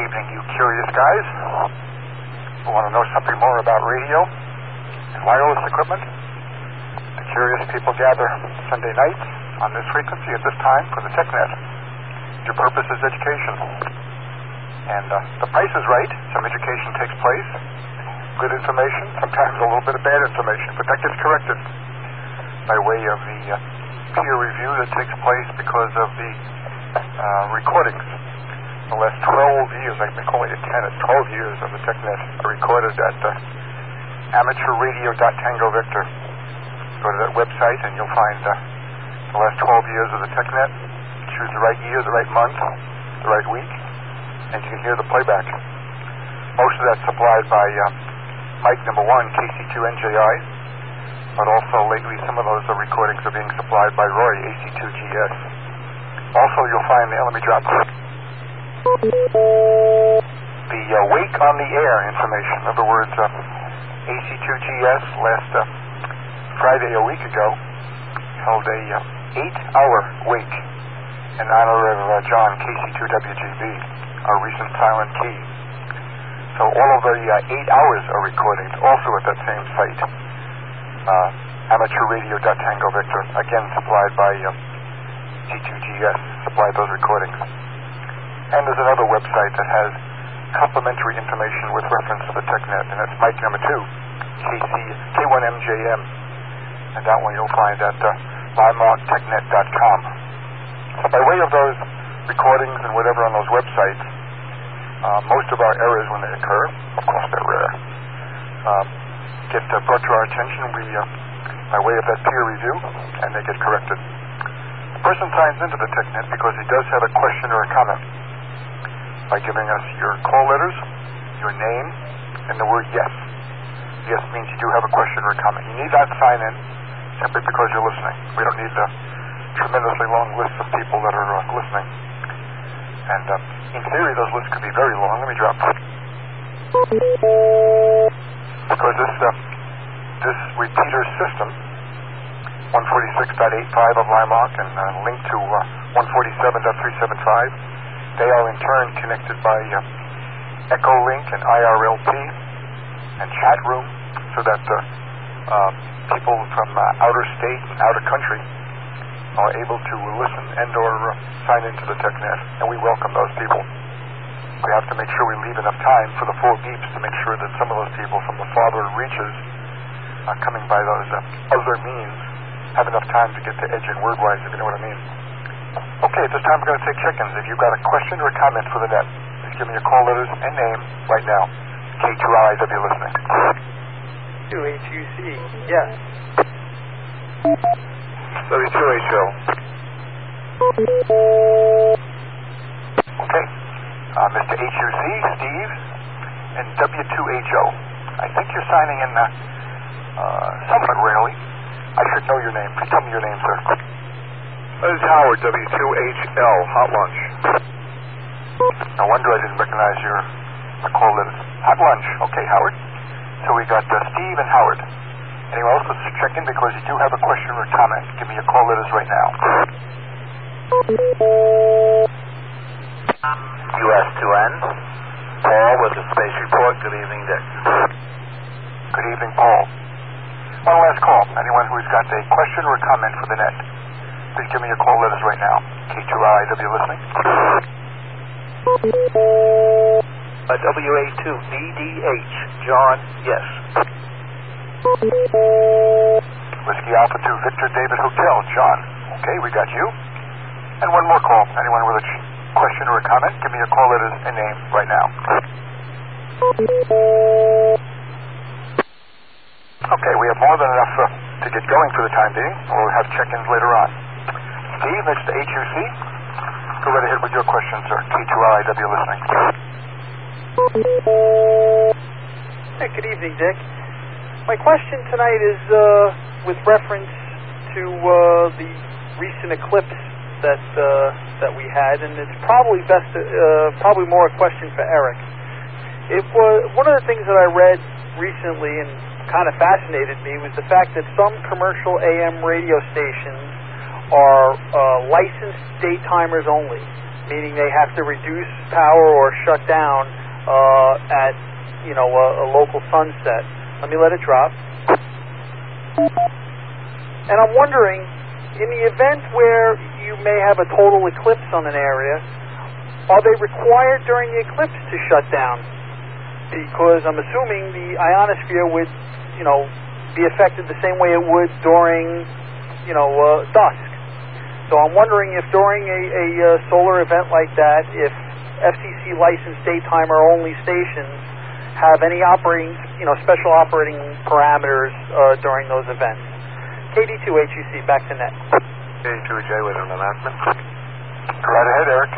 evening, you curious guys who want to know something more about radio and wireless equipment. The curious people gather Sunday nights on this frequency at this time for the TechNet. Your purpose is education. And the price is right. Some education takes place. Good information, sometimes a little bit of bad information, but that gets corrected by way of the peer review that takes place because of the recordings. The last 12 years, I may call it 10, it's 12 years of the TechNet are recorded at amateurradio.Tango Victor. Go to that website and you'll find the last 12 years of the TechNet. Choose the right year, the right month, the right week, and you can hear the playback. Most of that's supplied by Mike number 1, KC2NJI, but also lately some of those recordings are being supplied by Roy, AC2GS. Also, you'll find, let me drop the Wake on the Air information. In other words, AC2GS last Friday a week ago held a 8-hour wake in honor of John, KC2WGB, our recent silent key. So all of the 8 hours are recordings also at that same site, amateurradio.Tango Victor, again supplied by C2GS, supplied those recordings. And there's another website that has complimentary information with reference to the TechNet, and that's Mike number 2, K1MJM. And that one you'll find at livemarktechnet.com. So by way of those recordings and whatever on those websites, most of our errors when they occur, of course they're rare, get brought to our attention by way of that peer review, and they get corrected. The person signs into the TechNet because he does have a question or a comment by giving us your call letters, your name, and the word yes. Yes means you do have a question or a comment. You need not sign in simply because you're listening. We don't need a tremendously long list of people that are listening. And in theory, those lists could be very long. Let me drop. Because this repeater system, 146.85 of Limemark and linked to 147.375, they are in turn connected by Echolink and IRLP and chat room, so that people from outer state and outer country are able to listen and or sign into the TechNet, and we welcome those people. We have to make sure we leave enough time for the full beeps to make sure that some of those people from the farther reaches coming by those other means have enough time to get to edge and word-wise, if you know what I mean. Okay, at this time we're going to take check-ins. If you've got a question or a comment for the net, please give me your call letters and name right now. K2LIW listening. W2HUC, yes. W2HO. Okay. Mr. HUC, Steve, and W2HO. I think you're signing in somewhat rarely. I should know your name. Please tell me your name, sir. This is Howard, W2HL, Hot Lunch. No wonder I didn't recognize your call letters. Hot Lunch. Okay, Howard. So we got Steve and Howard. Anyone else that's checking because you do have a question or a comment? Give me your call letters right now. US2N. Paul with the Space Report. Good evening, Dick. Good evening, Paul. One last call. Anyone who's got a question or a comment for the net, please give me your call letters right now. K2LIW listening. WA2BDH. John, yes. Whiskey Alpha 2 Victor David Hotel. John. Okay, we got you. And one more call. Anyone with a question or a comment, give me your call letters and name right now. Okay, we have more than enough to get going for the time being. We'll have check-ins later on. Steve, Mr. HUC, go right ahead with your question, sir. K2LIW listening. Hey, good evening, Dick. My question tonight is with reference to the recent eclipse that we had, and it's probably probably more a question for Eric. It was one of the things that I read recently and kind of fascinated me was the fact that some commercial AM radio stations are licensed daytimers only. meaning they have to reduce power or shut down at a local sunset. Let me let it drop. And I'm wondering, in the event where you may have a total eclipse on an area, are they required during the eclipse to shut down? Because I'm assuming the ionosphere would, be affected the same way it would during, dusk. So I'm wondering if during a solar event like that, if FCC licensed daytime or only stations have any operating, special operating parameters during those events. KD2HEC, back to net. KD2J with an announcement. Go right ahead, Eric.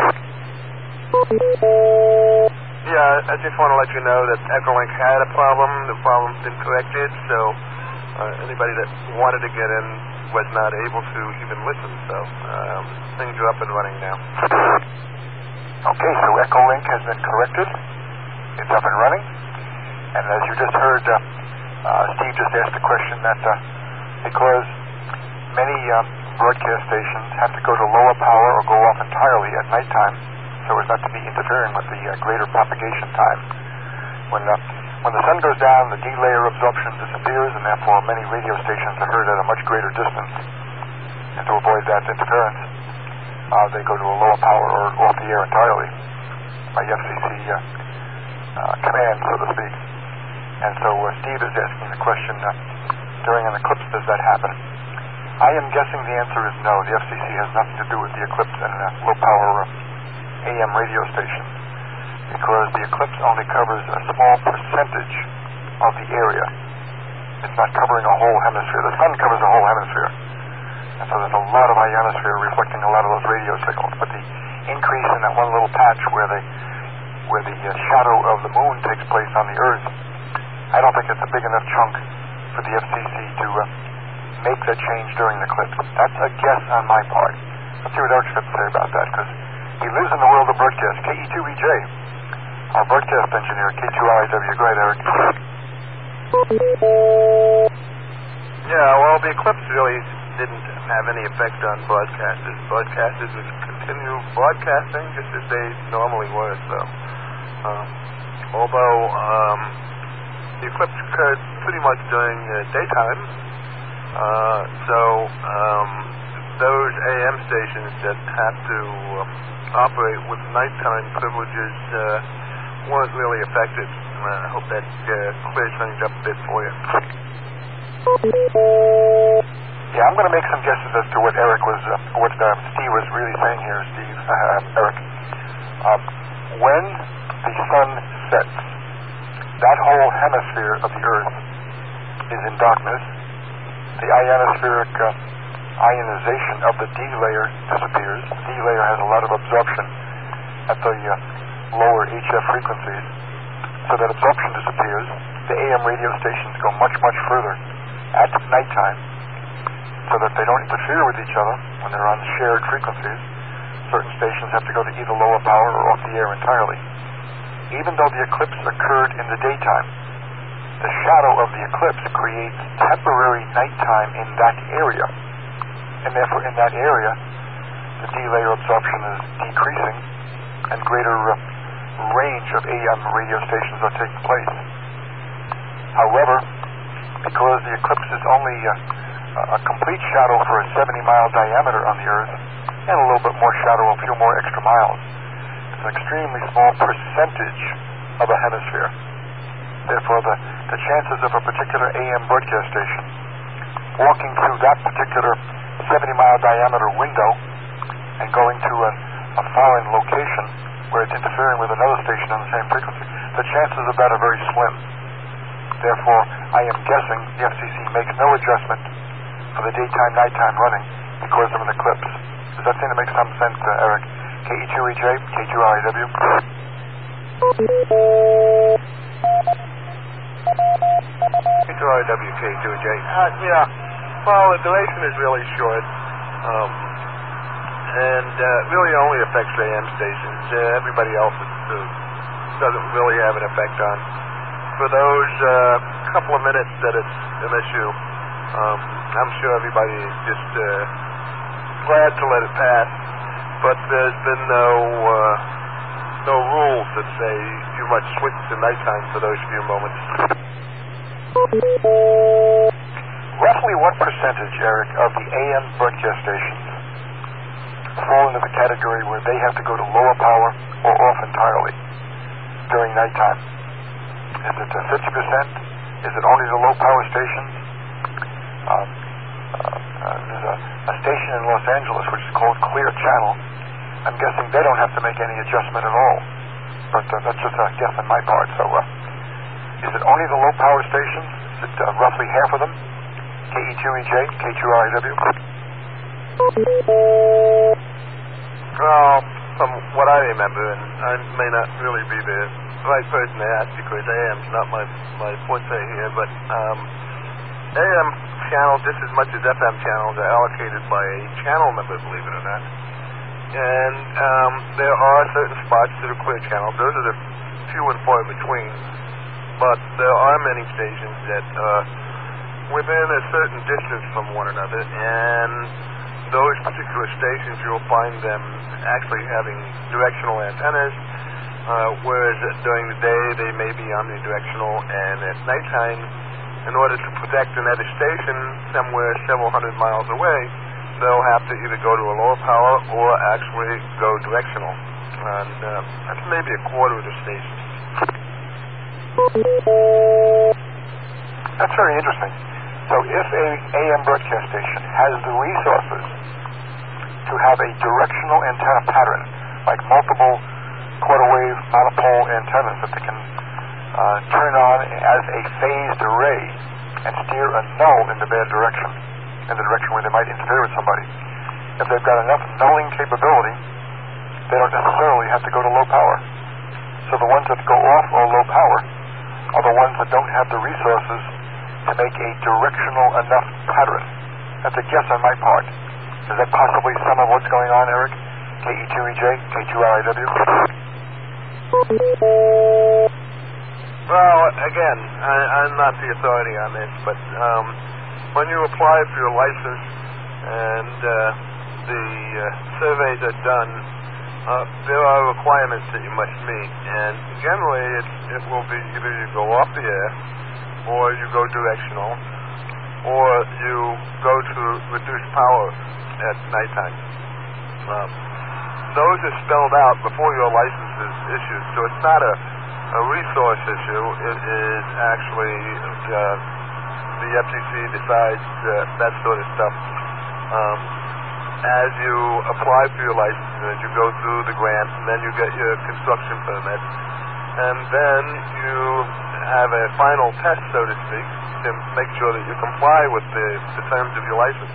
Yeah, I just want to let you know that Echolink had a problem. The problem's been corrected, so anybody that wanted to get in was not able to even listen. So things are up and running now. Okay, so Echolink has been corrected. It's up and running. And as you just heard, Steve just asked a question that because many broadcast stations have to go to lower power or go off entirely at nighttime, so as not to be interfering with the greater propagation time. When the sun goes down, the D-layer absorption disappears, and therefore many radio stations are heard at a much greater distance. And to avoid that interference, they go to a lower power or off the air entirely by FCC command, so to speak. And so Steve is asking the question, during an eclipse, does that happen? I am guessing the answer is no. The FCC has nothing to do with the eclipse and low-power AM radio stations, because the eclipse only covers a small percentage of the area. It's not covering a whole hemisphere. The sun covers a whole hemisphere. And so there's a lot of ionosphere reflecting a lot of those radio signals. But the increase in that one little patch where the shadow of the moon takes place on the Earth, I don't think it's a big enough chunk for the FCC to make that change during the eclipse. That's a guess on my part. Let's see what Eric's got to say about that, because he lives in the world of broadcast. KE2EJ, our broadcast engineer, K2RIW. Go ahead, Eric. Yeah, well, the eclipse really didn't have any effect on broadcasters. Broadcasters would continue broadcasting just as they normally were. So, although the eclipse occurred pretty much during daytime, those AM stations that have to operate with nighttime privileges weren't really affected. I hope that clears things up a bit for you. Yeah, I'm going to make some guesses as to what Eric was, what Steve was really saying here, Eric. When the sun sets, that whole hemisphere of the Earth is in darkness. The ionospheric ionization of the D layer disappears. The D layer has a lot of absorption at the lower HF frequencies. So that absorption disappears. The AM radio stations go much, much further at nighttime so that they don't interfere with each other when they're on shared frequencies. Certain stations have to go to either lower power or off the air entirely. Even though the eclipse occurred in the daytime, the shadow of the eclipse creates temporary nighttime in that area. And therefore, in that area, the D-layer absorption is decreasing and greater range of AM radio stations are taking place. However, because the eclipse is only a complete shadow for a 70-mile diameter on the Earth, and a little bit more shadow, a few more extra miles, it's an extremely small percentage of a hemisphere. Therefore, the chances of a particular AM broadcast station walking through that particular 70-mile diameter window and going to a foreign location where it's interfering with another station on the same frequency, the chances of that are very slim. Therefore, I am guessing the FCC makes no adjustment for the daytime-nighttime running because of an eclipse. Does that seem to make some sense, Eric? KE2EJ, K2RIW. K2RIW, K2EJ. Yeah. Well, the duration is really short, and really only affects AM stations. Everybody else doesn't really have an effect on. For those couple of minutes that it's an issue, I'm sure everybody is just glad to let it pass. but there's been no rules that say you must switch to nighttime for those few moments. Roughly what percentage, Eric, of the AM broadcast stations fall into the category where they have to go to lower power or off entirely during nighttime? Is it 50%? Is it only the low power stations? There's a station in Los Angeles which is called Clear Channel. I'm guessing they don't have to make any adjustment at all. But that's just a guess on my part. So is it only the low power stations? Is it roughly half of them? KE2EJ, K2RIW? Well, from what I remember, and I may not really be the right person to ask because AM's not my forte here, but AM channels, just as much as FM channels, are allocated by a channel number, believe it or not. And there are certain spots that are clear channels. Those are the few and far between. But there are many stations that are within a certain distance from one another, and those particular stations, you'll find them actually having directional antennas, whereas during the day they may be omnidirectional, and at nighttime, in order to protect another station somewhere several hundred miles away, they'll have to either go to a lower power or actually go directional. And that's maybe a quarter of the stations. That's very interesting. So if a AM broadcast station has the resources to have a directional antenna pattern, like multiple quarter wave monopole antennas that they can turn on as a phased array and steer a null in the bad direction, in the direction where they might interfere with somebody. If they've got enough nulling capability, they don't necessarily have to go to low power. So the ones that go off or low power are the ones that don't have the resources to make a directional enough pattern. That's a guess on my part. Is that possibly some of what's going on, Eric? KE2EJ, K2RIW? Well, again, I'm not the authority on this, but when you apply for your license and the surveys are done, there are requirements that you must meet, and generally it will be either you go off the air, or you go directional, or you go to reduced power at nighttime. Those are spelled out before your license is issued, so it's not a resource issue. It is actually the FCC decides that sort of stuff. As you apply for your license, as you go through the grant, and then you get your construction permit, and then you have a final test, so to speak, to make sure that you comply with the terms of your license.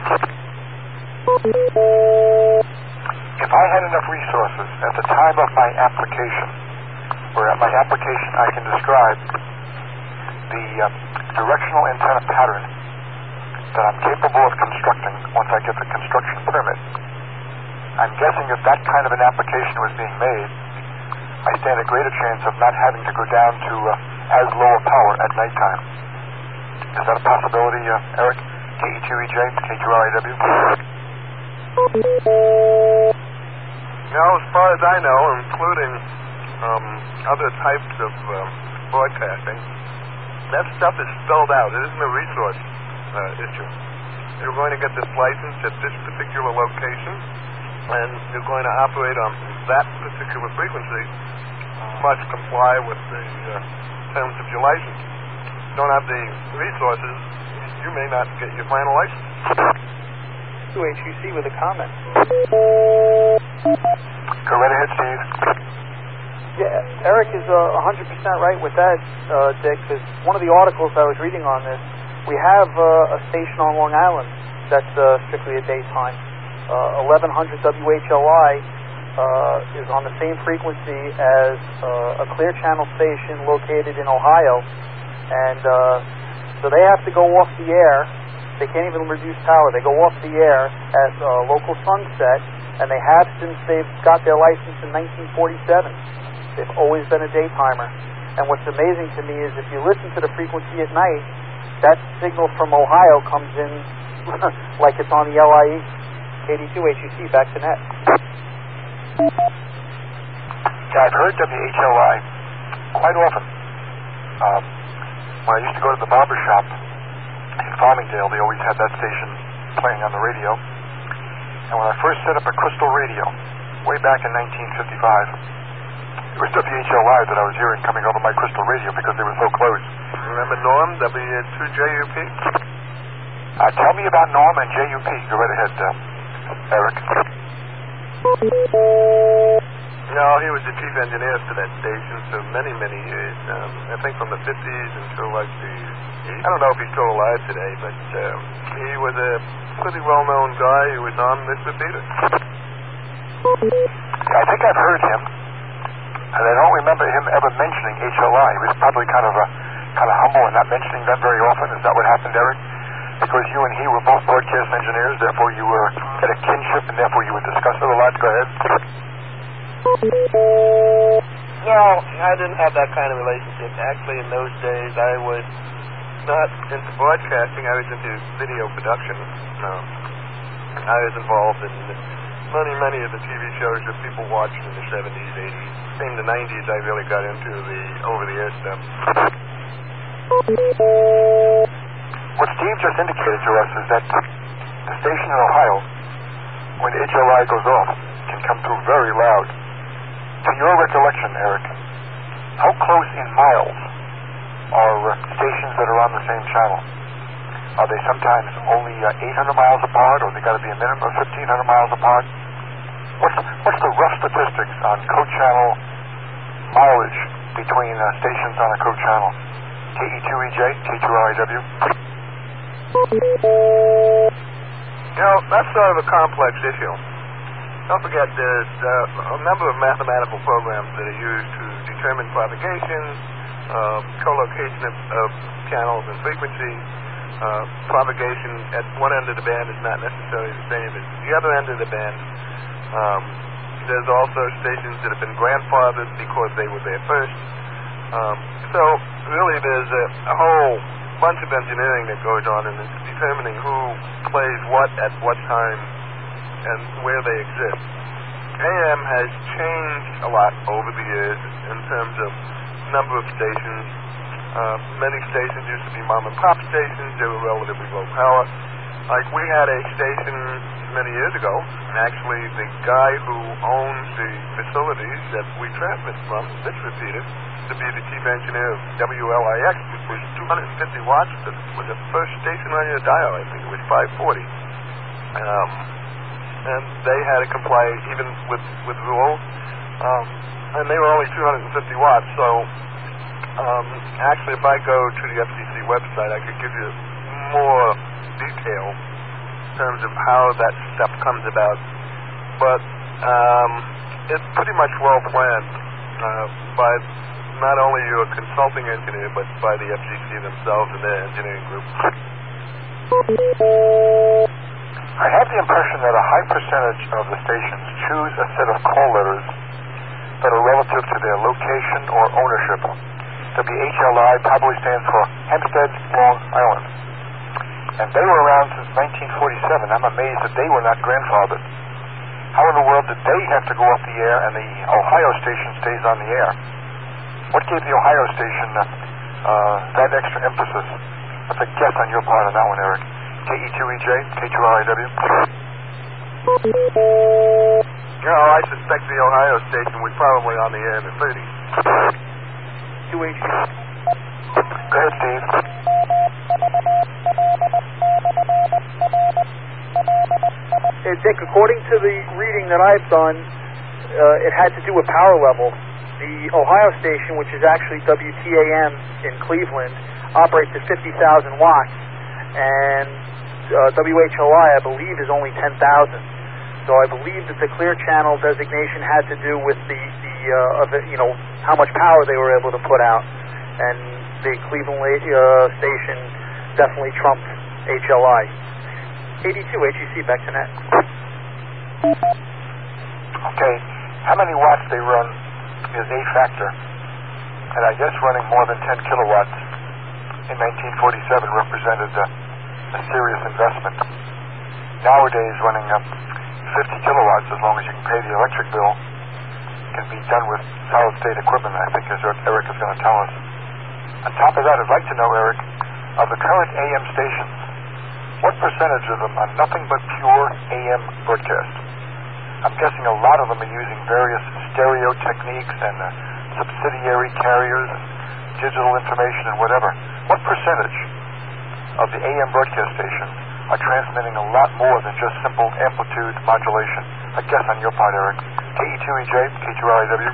If I had enough resources at the time of my application, where at my application I can describe the directional antenna pattern that I'm capable of constructing once I get the construction permit, I'm guessing if that kind of an application was being made, I stand a greater chance of not having to go down to as lower power at nighttime. Is that a possibility, Eric? KE2EJ, K2RIW? As far as I know, including other types of broadcasting, that stuff is spelled out. It isn't a resource issue. You're going to get this license at this particular location, and you're going to operate on that particular frequency. Must comply with the terms of your license. If you don't have the resources, you may not get your final license. HUC with a comment. Go right ahead, Steve. Yeah, Eric is 100% right with that, Dick, because one of the articles I was reading on this, we have a station on Long Island that's strictly a daytime. 1100 WHLI is on the same frequency as a Clear Channel station located in Ohio, and so they have to go off the air. They can't even reduce power. They go off the air at local sunset, and they have since they've got their license in 1947. They've always been a daytimer. And what's amazing to me is if you listen to the frequency at night, that signal from Ohio comes in like it's on the LIE. KD2 HUC, back to net. Yeah, I've heard WHLI quite often. When I used to go to the barber shop in Farmingdale, they always had that station playing on the radio. And when I first set up a crystal radio, way back in 1955, it was WHLI that I was hearing coming over my crystal radio because they were so close. Remember Norm, W2JUP? Tell me about Norm and JUP. Go right ahead, Eric. No, he was the chief engineer for that station for many, many years. I think from the 50s until like I don't know if he's still alive today, but he was a pretty well-known guy who was on Mr. Peter. I think I've heard him, and I don't remember him ever mentioning HLI. He was probably kind of humble and not mentioning that very often. Is that what happened, Eric? Because you and he were both broadcast engineers, therefore you were at a kinship, and therefore you would discuss it a lot. Go ahead. No, I didn't have that kind of relationship. Actually, in those days, I was not into broadcasting. I was into video production. I was involved in many of the TV shows that people watched in the 70s, 80s. In the 90s, I really got into the over-the-air stuff. What Steve just indicated to us is that the station in Ohio, when HLI goes off, can come through very loud. To your recollection, Eric, how close in miles are stations that are on the same channel? Are they sometimes only 800 miles apart, or they got to be a minimum of 1,500 miles apart? What's the rough statistics on code channel mileage between stations on a code channel? KE2EJ, K2RIW? That's sort of a complex issue. Don't forget, there's a number of mathematical programs that are used to determine propagation, co-location of channels and frequency. Propagation at one end of the band is not necessarily the same as the other end of the band. There's also stations that have been grandfathered because they were there first. So really there's a whole bunch of engineering that goes on in determining who plays what at what time and where they exist. AM has changed a lot over the years in terms of number of stations. Many stations used to be mom-and-pop stations. They were relatively low power. Like we had a station many years ago, and actually the guy who owns the facilities that we transmit from, this repeater, to be the chief engineer of WLIX, which was 250 watts. That was the first station on your dial. I think it was 540. And they had to comply even with rules. And they were only 250 watts. So actually, if I go to the FCC website, I could give you more detail in terms of how that stuff comes about. But it's pretty much well planned by not only your consulting engineer, but by the FCC themselves and their engineering group. I have the impression that a high percentage of the stations choose a set of call letters that are relative to their location or ownership. WHLI probably stands for Hempstead, Long Island. And they were around since 1947. I'm amazed that they were not grandfathered. How in the world did they have to go off the air and the Ohio station stays on the air? What gave the Ohio station that extra emphasis? That's a guess on your part on that one, Eric. KE2EJ, K2RIW? I suspect the Ohio station was probably on the air in the 30s. Go ahead, Steve. Dick, according to the reading that I've done, it had to do with power level. The Ohio station, which is actually WTAM in Cleveland, operates at 50,000 watts, and WHLI, I believe, is only 10,000. So I believe that the clear channel designation had to do with how much power they were able to put out, and the Cleveland station definitely trumped HLI. 82 HEC, back to net. Okay, how many watts they run is a factor, and I guess running more than 10 kilowatts in 1947 represented a serious investment. Nowadays, running 50 50 kilowatts, as long as you can pay the electric bill, can be done with solid-state equipment, I think, as Eric is going to tell us. On top of that, I'd like to know, Eric, of the current AM stations, what percentage of them are nothing but pure AM broadcast? I'm guessing a lot of them are using various stereo techniques and subsidiary carriers and digital information and whatever. What percentage of the AM broadcast stations are transmitting a lot more than just simple amplitude modulation? I guess on your part, Eric. KE2EJ, K2RIW.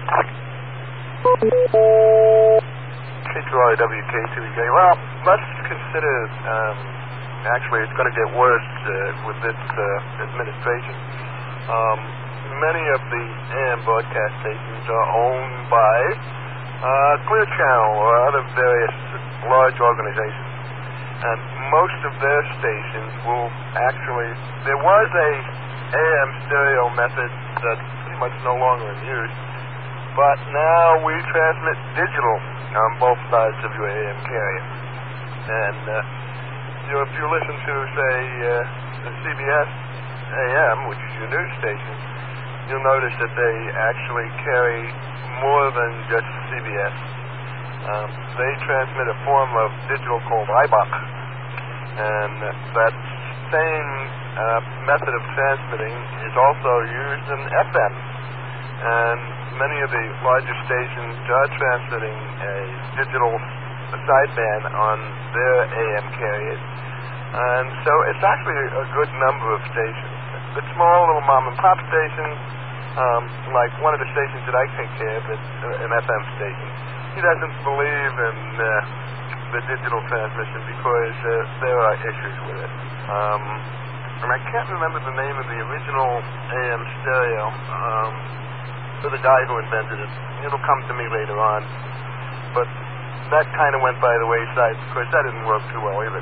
K2RIW, K2EJ. Well, let's consider, actually it's going to get worse with this administration. Many of the AM broadcast stations are owned by Clear Channel or other various large organizations. And most of their stations will actually... There was a AM stereo method that's pretty much no longer in use, but now we transmit digital on both sides of your AM carrier. And if you listen to, say, the CBS AM, which is your news station, you'll notice that they actually carry more than just CBS. They transmit a form of digital called IBOC, and that same method of transmitting is also used in FM. And many of the larger stations are transmitting a digital sideband on their AM carriers. And so it's actually a good number of stations. The small little mom-and-pop stations, like one of the stations that I take care of, it's an FM station, he doesn't believe in the digital transmission because there are issues with it. And I can't remember the name of the original AM stereo for the guy who invented it. It'll come to me later on. But that kind of went by the wayside because that didn't work too well either.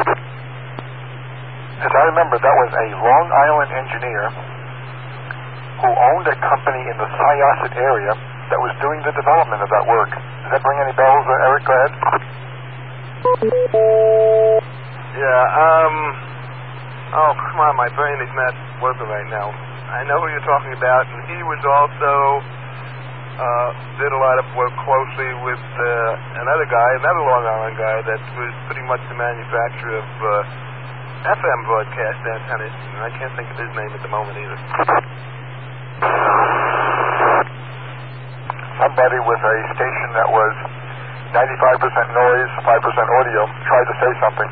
As I remember, that was a Long Island engineer who owned a company in the Syosset area that was doing the development of that work. Does that ring any bells, Eric? Go ahead. Yeah, oh, come on, my brain is not working right now. I know who you're talking about, and he was also, did a lot of work closely with another guy, another Long Island guy, that was pretty much the manufacturer of FM broadcast antennas, and I can't think of his name at the moment either. Somebody with a station that was 95% noise, 5% audio, tried to say something.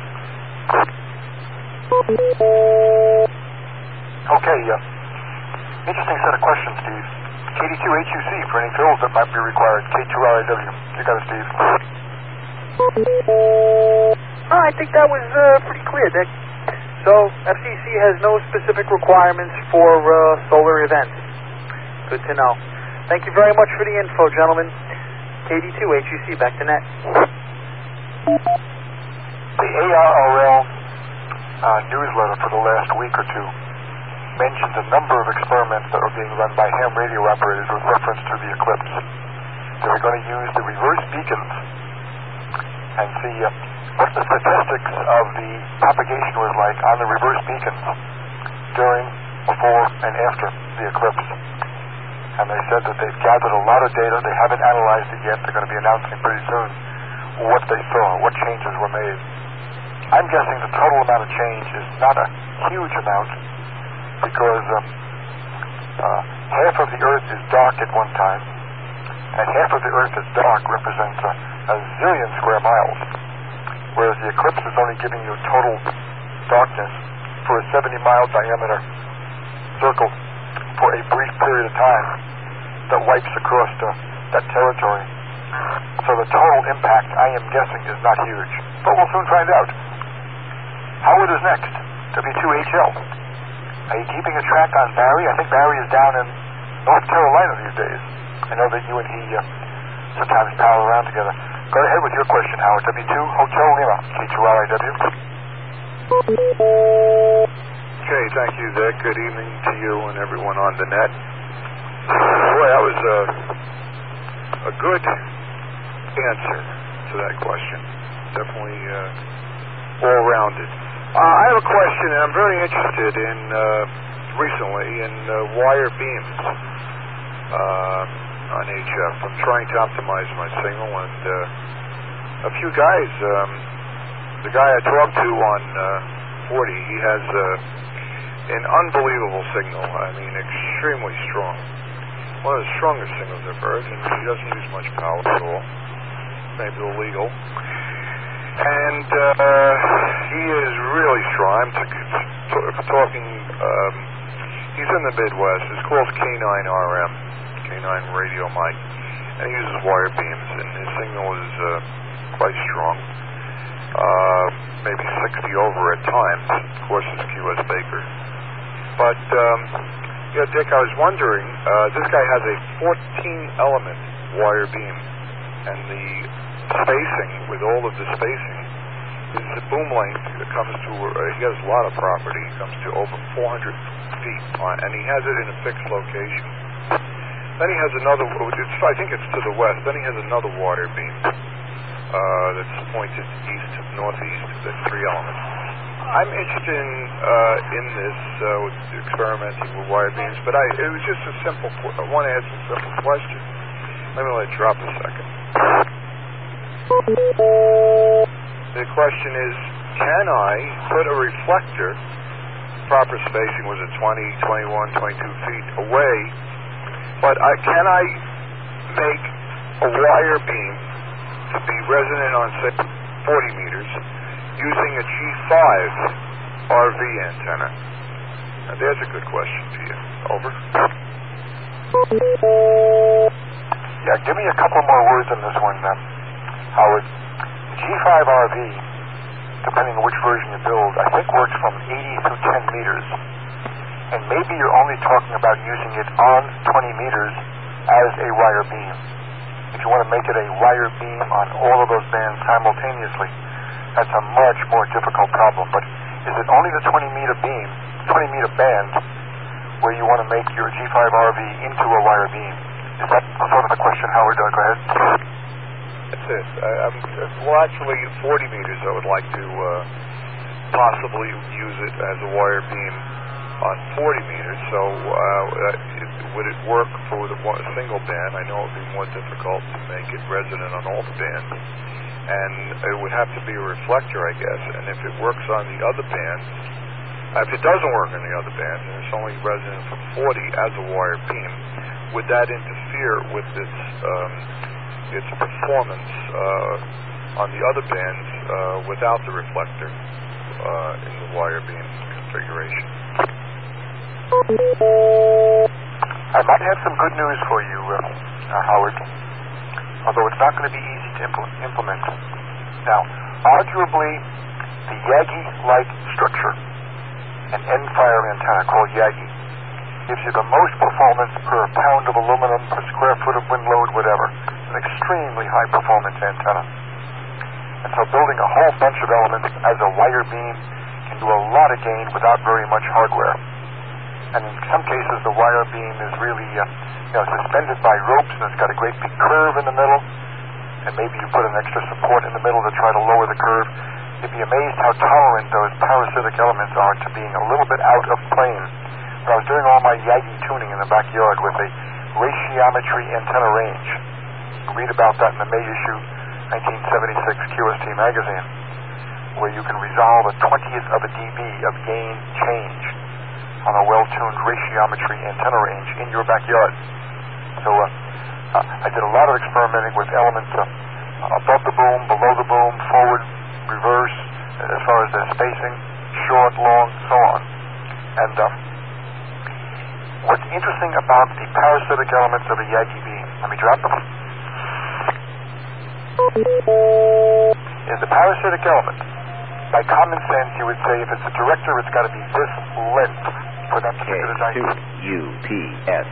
Okay, interesting set of questions, Steve. KD2HUC for any fills that might be required. K2RIW. You got it, Steve. I think that was pretty clear, Dick. So, FCC has no specific requirements for solar events. Good to know. Thank you very much for the info, gentlemen. KD2HUC, back to net. The ARRL newsletter for the last week or two mentions a number of experiments that are being run by ham radio operators with reference to the eclipse. They were going to use the reverse beacons and see what the statistics of the propagation was like on the reverse beacons during, before, and after the eclipse. And they said that they've gathered a lot of data. They haven't analyzed it yet. They're going to be announcing pretty soon what they saw, what changes were made. I'm guessing the total amount of change is not a huge amount because half of the Earth is dark at one time, and half of the Earth that's dark represents a zillion square miles, whereas the eclipse is only giving you total darkness for a 70-mile diameter circle for a brief period of time that wipes across that territory. So the total impact, I am guessing, is not huge. But we'll soon find out. Howard is next. W2HL. Are you keeping a track on Barry? I think Barry is down in North Carolina these days. I know that you and he sometimes pal around together. Go ahead with your question, Howard. W2 Hotel Lima, K2RIW. Okay, thank you, Vic. Good evening to you and everyone on the net. Boy, that was a good answer to that question. Definitely all-rounded. I have a question, and I'm very interested in recently in wire beams on HF. I'm trying to optimize my signal, and a few guys, the guy I talked to on 40, he has an unbelievable signal. I mean, extremely strong. One of the strongest signals I've heard, and he doesn't use much power at all. Maybe illegal. And he is really strong. I'm talking, he's in the Midwest. It's called K9RM, K9 Radio Mic. And he uses wire beams, and his signal is quite strong. Maybe 60 over at times. Of course, it's QS Baker. But, yeah, Dick, I was wondering, this guy has a 14-element wire beam, and the spacing, with all of the spacing, his boom length comes to, he has a lot of property, it comes to over 400 feet, and he has it in a fixed location. Then he has another, I think it's to the west, then he has another water beam that's pointed east, northeast, that's 3 elements. I'm interested in this, experimenting with wire beams, but it was just a simple, I want to ask a simple question. Let me let it drop a second. The question is, can I put a reflector, proper spacing was at 20, 21, 22 feet away, but can I make a wire beam to be resonant on, say, 40 meters using a G5 RV antenna? Now, there's a good question for you. Over. Yeah, give me a couple more words on this one, Howard. G5 RV, depending on which version you build, I think works from 80 through 10 meters. And maybe you're only talking about using it on 20 meters as a wire beam. If you want to make it a wire beam on all of those bands simultaneously, that's a much more difficult problem. But is it only the 20-meter beam, 20-meter band, where you want to make your G5 RV into a wire beam? Is that sort of the question, Howard? Go ahead. That's it. Well, actually, 40 meters, I would like to possibly use it as a wire beam on 40 meters. So would it work for a single band? I know it would be more difficult to make it resonant on all the bands. And it would have to be a reflector, I guess. And if it works on the other bands, if it doesn't work on the other bands, and it's only resonant from 40 as a wire beam, would that interfere with its performance on the other bands without the reflector in the wire beam configuration? I might have some good news for you, Howard, although it's not going to be easy to implement. Now, arguably, the Yagi-like structure, an end-fire antenna called Yagi, gives you the most performance per pound of aluminum, per square foot of wind load, whatever. It's an extremely high-performance antenna. And so building a whole bunch of elements as a wire beam can do a lot of gain without very much hardware. And in some cases, the wire beam is really suspended by ropes, and it's got a great big curve in the middle. And maybe you put an extra support in the middle to try to lower the curve. You'd be amazed how tolerant those parasitic elements are to being a little bit out of plane. When I was doing all my Yagi tuning in the backyard with a ratiometry antenna range, you can read about that in the May issue 1976 QST magazine, where you can resolve a 20th of a dB of gain change on a well-tuned ratiometry antenna range in your backyard. So I did a lot of experimenting with elements above the boom, below the boom, forward, reverse, as far as their spacing, short, long, so on. And what's interesting about the parasitic elements of a Yagi beam, let me drop them, is the parasitic element. By common sense, you would say if it's a director, it's got to be this length for that particular diagram. K-U-P-S.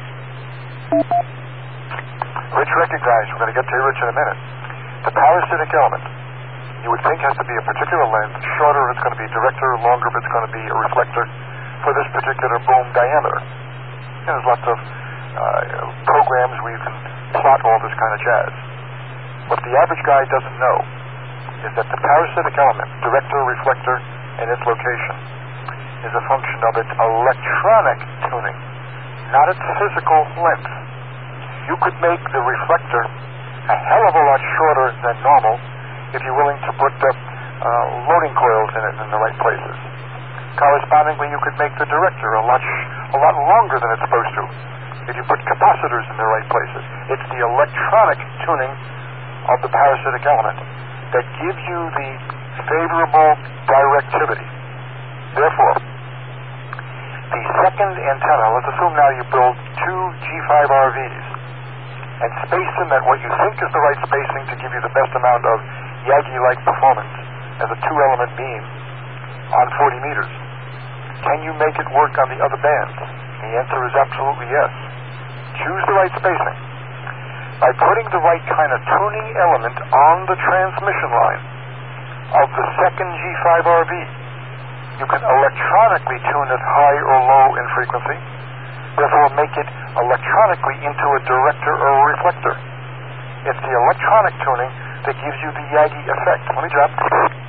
Rich recognized, we're going to get to Rich in a minute. The parasitic element, you would think has to be a particular length. Shorter if it's going to be a director, longer if it's going to be a reflector for this particular boom diameter. And there's lots of programs where you can plot all this kind of jazz. What the average guy doesn't know is that the parasitic element, director, reflector, and its location, is a function of its electronic tuning, not its physical length. You could make the reflector a hell of a lot shorter than normal if you're willing to put loading coils in it in the right places. Correspondingly, you could make the director a lot longer than it's supposed to if you put capacitors in the right places. It's the electronic tuning of the parasitic element that gives you the favorable directivity. Therefore, the second antenna, let's assume now you build two G5RVs and space them at what you think is the right spacing to give you the best amount of Yagi-like performance as a two-element beam on 40 meters. Can you make it work on the other bands? The answer is absolutely yes. Choose the right spacing. By putting the right kind of tuning element on the transmission line of the second G5RV, you can electronically tune it high or low in frequency, therefore make it electronically into a director or a reflector. It's the electronic tuning that gives you the Yagi effect. Let me drop.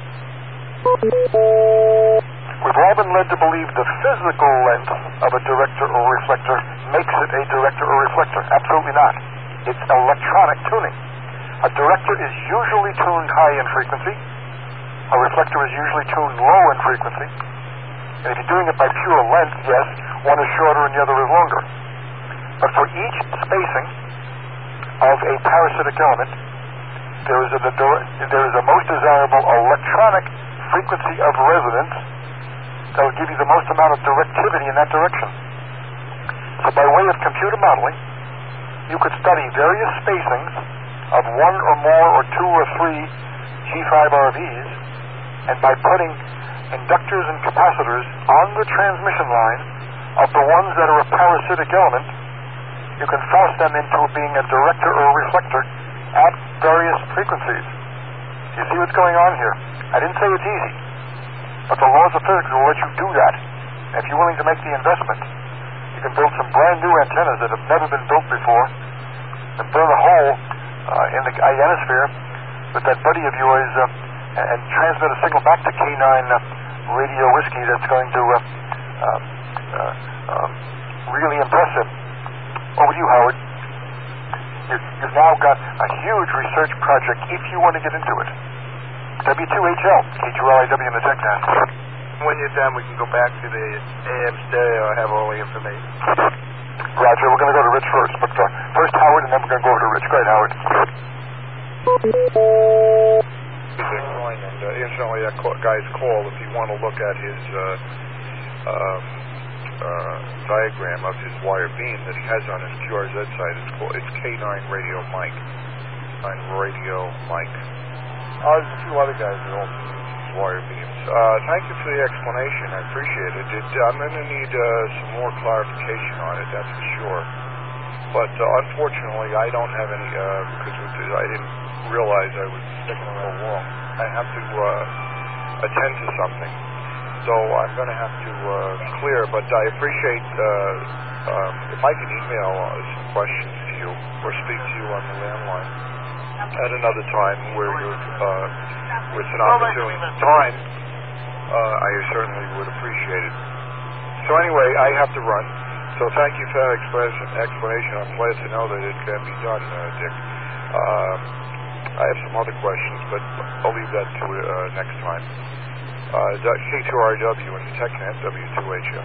We've all been led to believe the physical length of a director or reflector makes it a director or reflector. Absolutely not. It's electronic tuning. A director is usually tuned high in frequency. A reflector is usually tuned low in frequency. And if you're doing it by pure length, yes, one is shorter and the other is longer. But for each spacing of a parasitic element, there is a most desirable electronic frequency of resonance that will give you the most amount of directivity in that direction. So by way of computer modeling, you could study various spacings of one or more or two or three G5RVs, and by putting inductors and capacitors on the transmission line of the ones that are a parasitic element, you can force them into being a director or a reflector at various frequencies. You see what's going on here? I didn't say it's easy, but the laws of physics will let you do that. And if you're willing to make the investment, you can build some brand new antennas that have never been built before and burn a hole in the ionosphere with that buddy of yours and transmit a signal back to K9 Radio Whiskey that's going to really impress him. Over to you, Howard. You've now got a huge research project if you want to get into it. W2HL, K2LIW in the TechNet. When you're done, we can go back to the AM stereo. I have all the information. Roger, we're going to go to Rich first. But first Howard, and then we're going to go over to Rich. Go ahead, Howard. And incidentally, that guy's call, if you want to look at his diagram of his wire beam that he has on his QRZ site, it's K9 Radio Mike. 9 Radio Mike. There's a few other guys that also use these wire beams. Thank you for the explanation. I appreciate it. I'm going to need some more clarification on it, that's for sure. But unfortunately, I don't have any, because I didn't realize I was sticking a little long. I have to attend to something. So I'm going to have to clear, but I appreciate if I can email some questions to you or speak to you on the landline at another time where you're with an opportune time, I certainly would appreciate it. So anyway, I have to run. So thank you for that explanation. I'm glad to know that it can be done, Dick. I have some other questions, but I'll leave that to next time. K2RW in the TechNet, W2HL.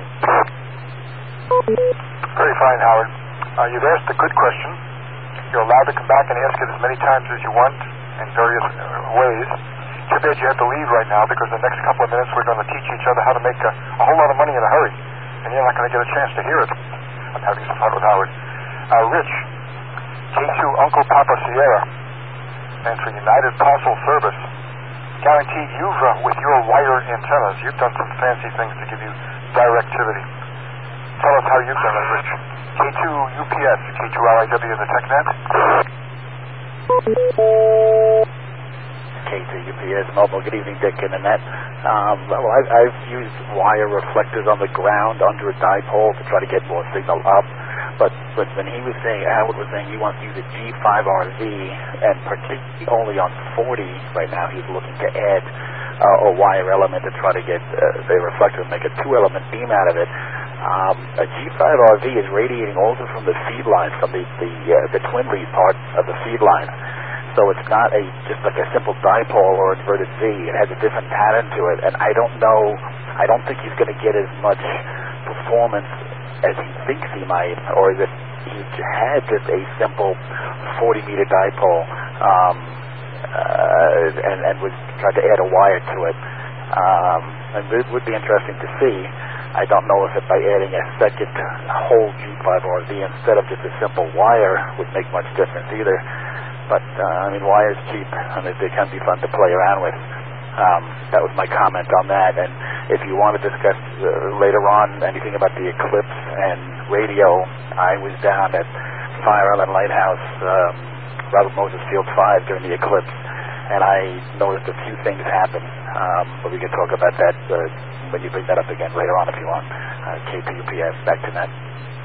Very fine, Howard. You've asked a good question. You're allowed to come back and ask it as many times as you want in various ways. Too bad you have to leave right now, because the next couple of minutes we're going to teach each other how to make a whole lot of money in a hurry, and you're not going to get a chance to hear it. I'm having some fun with Howard. Rich, K2 Uncle Papa Sierra, and for United Parcel Service, guaranteed you've, with your wire antennas, you've done some fancy things to give you directivity. Tell us how you've done it, Rich. K2 UPS, K2LIW in the TechNet. K2 UPS Mobile. Good evening, Dick in the net. Well, I've used wire reflectors on the ground under a dipole to try to get more signal up. But when he was saying, Howard was saying he wants to use a G5RV, and particularly only on 40 right now, he's looking to add a wire element and try to get the reflector and make a 2-element beam out of it. A G5RV is radiating also from the feed line, from the twin lead part of the feed line. So it's not just like a simple dipole or inverted V. It has a different pattern to it, and I don't think he's going to get as much performance as he thinks he might, or that he had just a simple 40-meter dipole and was trying to add a wire to it. And it would be interesting to see. I don't know if by adding a second whole G5RV instead of just a simple wire would make much difference either. But, wire's cheap, and they can be fun to play around with. That was my comment on that. And if you want to discuss later on anything about the eclipse and radio, I was down at Fire Island Lighthouse, Robert Moses Field 5 during the eclipse, and I noticed a few things happen. But we can talk about that when you bring that up again later on if you want. KTUPS, back to that.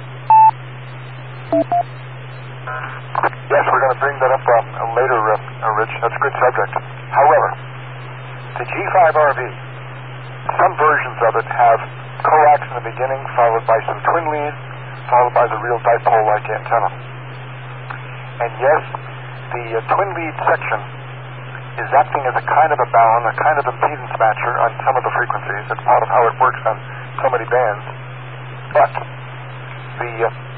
Yes, we're going to bring that up later, Rich. That's a good subject. However, the G5RV, some versions of it have coax in the beginning, followed by some twin lead, followed by the real dipole-like antenna. And yes, the twin lead section is acting as a kind of a balun, a kind of impedance matcher on some of the frequencies. It's part of how it works on so many bands. But the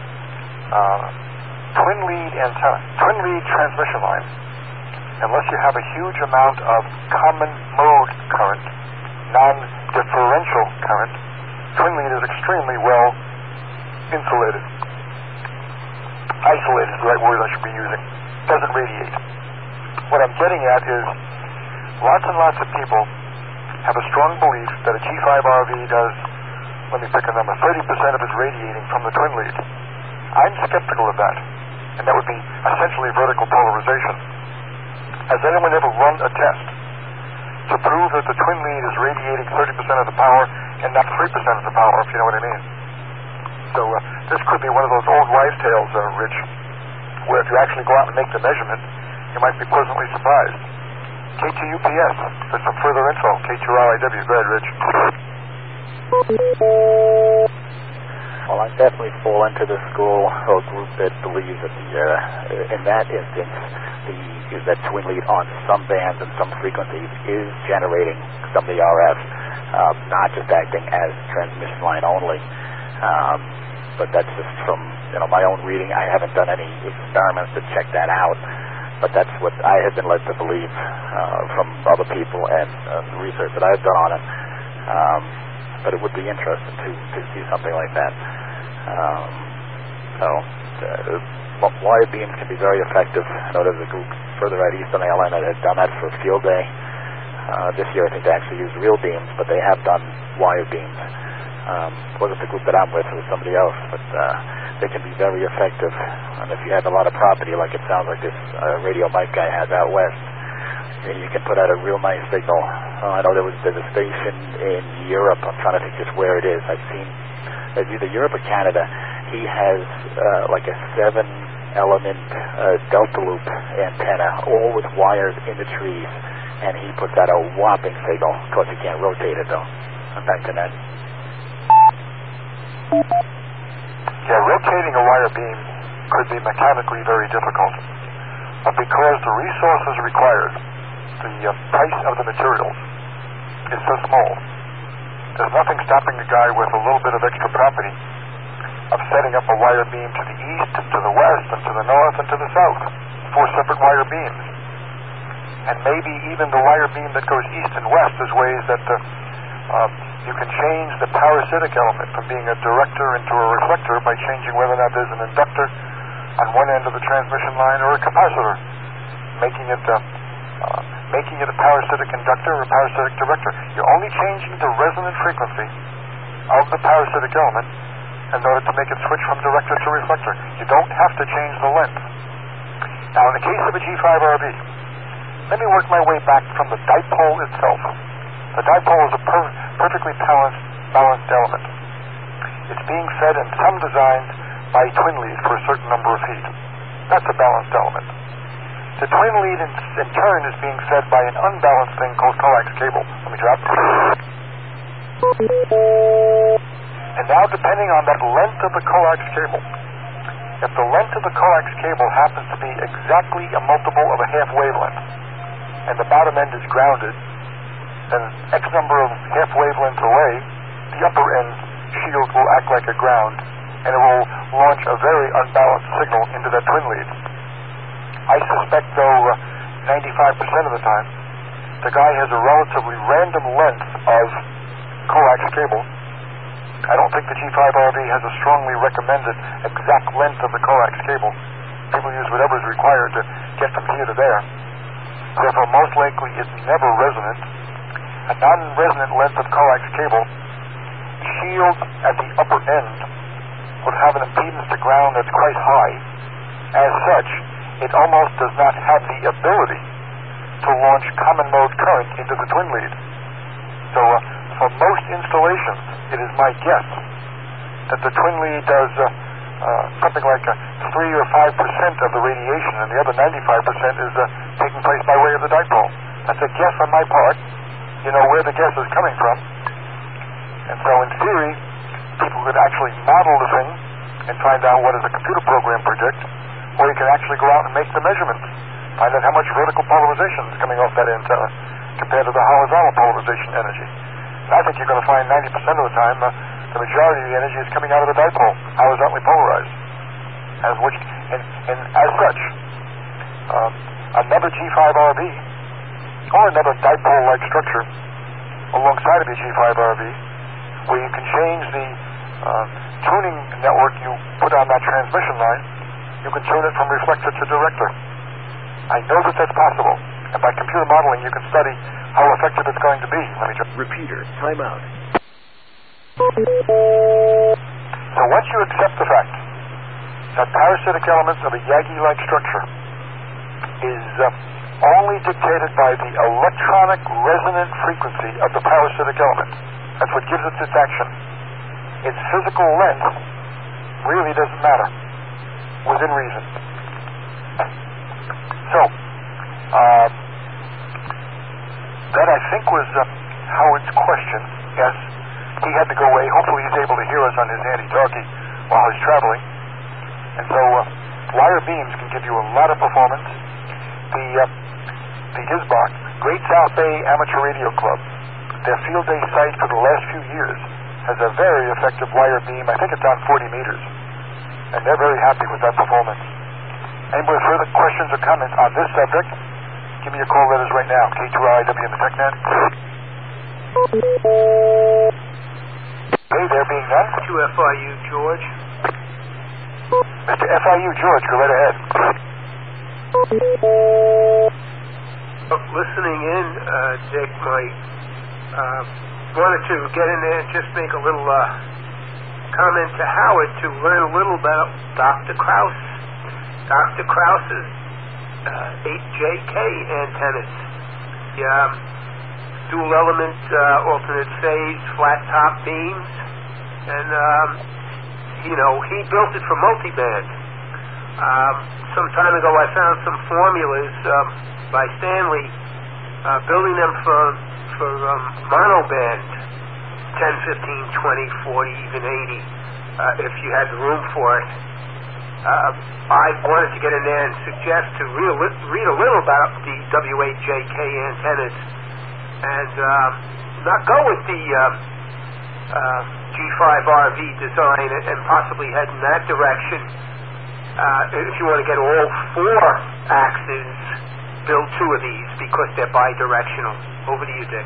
twin lead antenna, twin lead transmission line, unless you have a huge amount of common mode current, non-differential current, twin lead is extremely well insulated. Isolated is the right word I should be using. Doesn't radiate. What I'm getting at is lots and lots of people have a strong belief that a G5RV does, let me pick a number, 30% of its radiating from the twin lead. I'm skeptical of that, and that would be essentially vertical polarization. Has anyone ever run a test to prove that the twin lead is radiating 30% of the power and not 3% of the power, if you know what I mean? So this could be one of those old wives' tales, Rich, where if you actually go out and make the measurement, you might be pleasantly surprised. KTUPS, for some further info. K2RIW. Go ahead, Rich. Well, I definitely fall into the school or group that believes that in that instance, that twin lead on some bands and some frequencies is generating some of the RF, not just acting as transmission line only. But that's just from my own reading. I haven't done any experiments to check that out, but that's what I have been led to believe from other people and the research that I've done on it. But it would be interesting to see something like that. Wire beams can be very effective. I know there's a group further out east on the island that has done that for a field day. This year I think they actually used real beams, but they have done wire beams. It wasn't the group that I'm with, it was somebody else, but they can be very effective. And if you have a lot of property, like it sounds like this Radio Mike guy has out west, you can put out a real nice signal. I know there's a station in Europe, I'm trying to think just where it is. I've seen it's either Europe or Canada. He has like a 7-element delta loop antenna, all with wires in the trees, and he puts out a whopping signal. Of course, you can't rotate it though. I'm back to that. Yeah, rotating a wire beam could be mechanically very difficult, but because the resources required, the price of the materials is so small, there's nothing stopping a guy with a little bit of extra property of setting up a wire beam to the east, and to the west, and to the north, and to the south. 4 separate wire beams. And maybe even the wire beam that goes east and west is ways that you can change the parasitic element from being a director into a reflector by changing whether or not there's an inductor on one end of the transmission line or a capacitor, making it a parasitic inductor or a parasitic director. You're only changing the resonant frequency of the parasitic element in order to make it switch from director to reflector. You don't have to change the length. Now, in the case of a G5RV, let me work my way back from the dipole itself. The dipole is a perfectly balanced element. It's being fed in some designs by twin lead for a certain number of feet. That's a balanced element. The twin lead in turn is being fed by an unbalanced thing called coax cable. Let me drop. And now, depending on that length of the coax cable, if the length of the coax cable happens to be exactly a multiple of a half wavelength, and the bottom end is grounded, then X number of half wavelengths away, the upper end shield will act like a ground, and it will launch a very unbalanced signal into that twin lead. I suspect, though, 95% of the time, the guy has a relatively random length of coax cable. I don't think the G5RV has a strongly recommended exact length of the coax cable. People use whatever is required to get from here to there. Therefore, most likely it's never resonant. A non-resonant length of coax cable, shield at the upper end would have an impedance to ground that's quite high. As such, it almost does not have the ability to launch common mode current into the twin lead. So for most installations, it is my guess that the twin lead does something like 3 or 5% of the radiation, and the other 95% is taking place by way of the dipole. That's a guess on my part. You know where the guess is coming from. And so in theory, people could actually model the thing and find out what does a computer program predict, or you can actually go out and make the measurements, find out how much vertical polarization is coming off that antenna compared to the horizontal polarization energy. And I think you're going to find 90% of the time the majority of the energy is coming out of the dipole, horizontally polarized. And as such, another G5RV or another dipole-like structure alongside of your G5RV, where you can change the tuning network you put on that transmission line, you can tune it from reflector to director. I know that that's possible, and by computer modeling you can study how effective it's going to be. Let me just... Repeater, timeout. So once you accept the fact that parasitic elements of a Yagi-like structure is only dictated by the electronic resonant frequency of the parasitic element, that's what gives it its action. Its physical length really doesn't matter, within reason. So, that I think was Howard's question. Yes, he had to go away. Hopefully he's able to hear us on his handy-talkie while he's traveling. And so, wire beams can give you a lot of performance. The GISBOC, Great South Bay Amateur Radio Club, their field day site for the last few years has a very effective wire beam. I think it's on 40 meters. And they're very happy with that performance. Anybody with further questions or comments on this subject, give me your call letters right now. K2RIW in the TechNet. Hey, there being none. To FIU, George. Mr. FIU, George, go right ahead. Listening in, Dick, wanted to get in there and just make a little comment to Howard to learn a little about Dr. Krause. Dr. Krause's 8JK antennas. Dual element, alternate phase, flat top beams. And, he built it for multiband. Some time ago I found some formulas by Stanley building them for monoband, 10, 15, 20, 40, even 80, if you had the room for it. I wanted to get in there and suggest to read a little about the W8JK antennas and not go with the G5RV design and possibly head in that direction. If you want to get all 4 axes, build 2 of these because they're bidirectional. Over to you, Dick.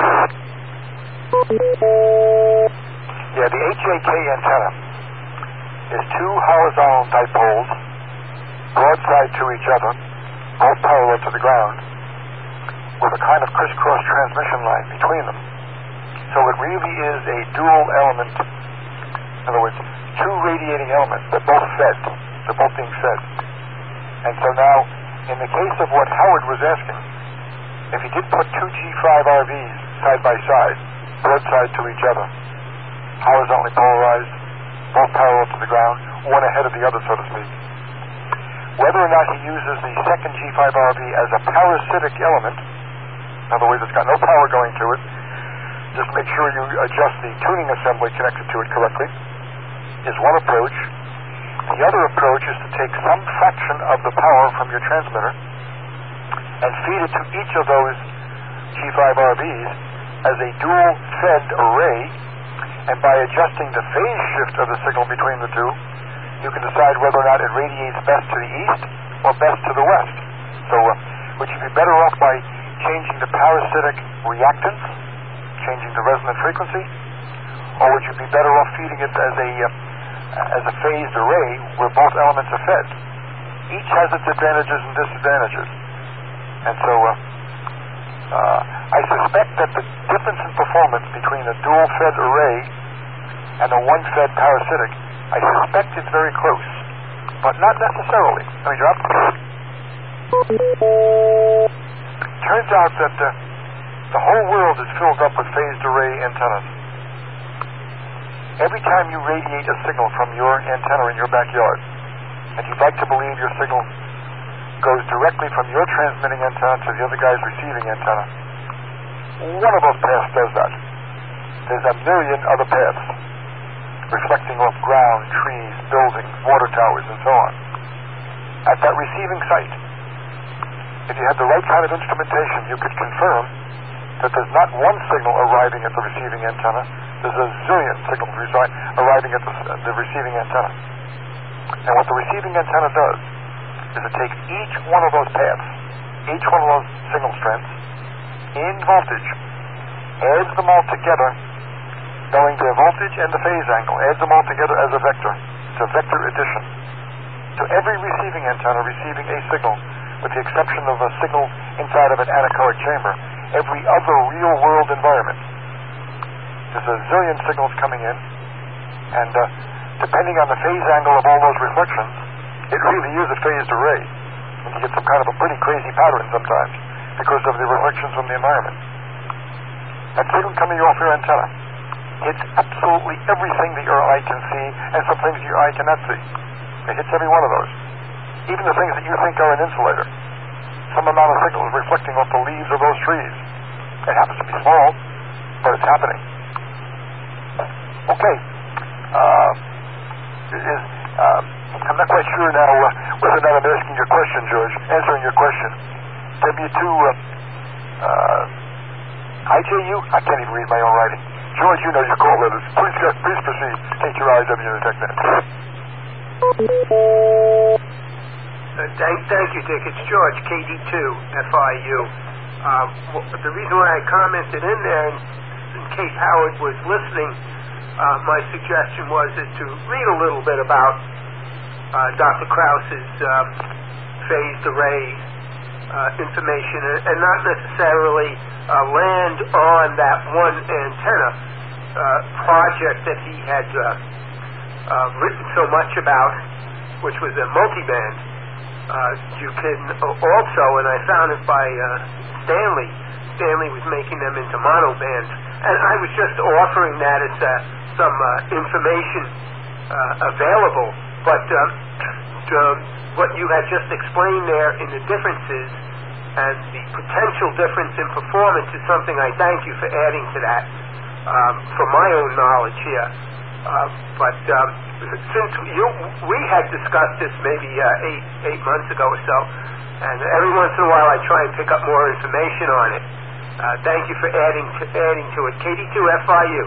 Yeah, the 8JK antenna is 2 horizontal dipoles broadside to each other, both parallel to the ground, with a kind of crisscross transmission line between them. So it really is a dual element. In other words, 2 radiating elements. They're both fed. They're both being fed. And so now, in the case of what Howard was asking, if you did put 2 G5RVs side by side, broadside to each other, horizontally polarized, both parallel to the ground, one ahead of the other, so to speak, Whether or not he uses the second G5RB as a parasitic element, in other words, it's got no power going to it, just make sure you adjust the tuning assembly connected to it correctly, is one approach. The other approach is to take some fraction of the power from your transmitter and feed it to each of those G5RBs as a dual-fed array, and by adjusting the phase shift of the signal between the two, you can decide whether or not it radiates best to the east or best to the west. So would you be better off by changing the parasitic reactance, changing the resonant frequency, or would you be better off feeding it as a phased array where both elements are fed? Each has its advantages and disadvantages. And so I suspect that the difference in performance between a dual-fed array and a one-fed parasitic, I suspect it's very close, but not necessarily. Let me drop. Turns out that the whole world is filled up with phased array antennas. Every time you radiate a signal from your antenna in your backyard, and you'd like to believe your signal goes directly from your transmitting antenna to the other guy's receiving antenna, one of those paths does that. There's a million other paths, reflecting off ground, trees, buildings, water towers, and so on. At that receiving site, if you had the right kind of instrumentation, you could confirm that there's not one signal arriving at the receiving antenna, there's a zillion signals arriving at the receiving antenna. And what the receiving antenna does is it takes each one of those paths, each one of those signal strengths, in voltage, adds them all together, knowing their voltage and the phase angle, adds them all together as a vector. It's a vector addition to every receiving antenna receiving a signal, with the exception of a signal inside of an anechoic chamber. Every other real-world environment, there's a zillion signals coming in, and depending on the phase angle of all those reflections, it really is a phased array. And you get some kind of a pretty crazy pattern sometimes because of the reflections from the environment. That signal coming off your antenna hits absolutely everything that your eye can see, and some things your eye cannot see. It hits every one of those. Even the things that you think are an insulator. Some amount of signal is reflecting off the leaves of those trees. It happens to be small, but it's happening. Okay. I'm not quite sure now whether or not I'm asking your question, George, answering your question. W2, IJU? I can't even read my own writing. George, you know your call letters. Please proceed. KQIW to TechNet. Thank you, Dick. It's George, KD2, FIU. The reason why I commented in there, in case Howard was listening, my suggestion was to read a little bit about Dr. Krause's phased array information, and not necessarily land on that one antenna project that he had written so much about, which was a multiband. You can also, and I found it by Stanley was making them into monobands, and I was just offering that as some information available, but what you had just explained there in the differences and the potential difference in performance is something I thank you for adding to that for my own knowledge here. But since we had discussed this maybe 8 months ago or so, and every once in a while I try and pick up more information on it. Thank you for adding to it. KD2 FIU.